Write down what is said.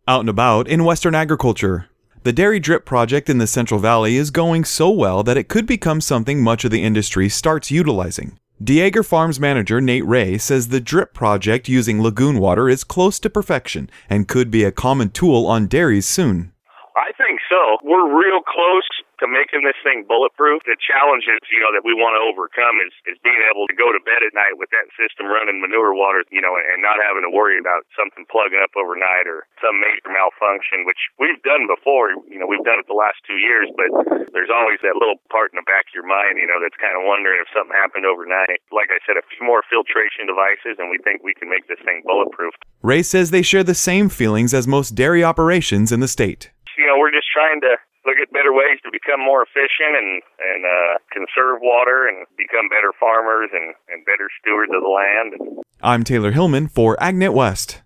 Out and about in Western agriculture. The dairy drip project in the Central Valley is going so well that it could become something much of the industry starts utilizing. Dieger Farms manager Nate Ray says the drip project using lagoon water is close to perfection and could be a common tool on dairies soon. I think so. We're real close to making this thing bulletproof. The challenges, that we want to overcome is being able to go to bed at night with that system running manure water, and not having to worry about something plugging up overnight or some major malfunction, which we've done before. We've done it the last 2 years, but there's always that little part in the back of your mind, that's kind of wondering if something happened overnight. Like I said, a few more filtration devices, and we think we can make this thing bulletproof. Ray says they share the same feelings as most dairy operations in the state. We're just trying to look at better ways to become more efficient and conserve water and become better farmers and better stewards of the land. I'm Taylor Hillman for AgNet West.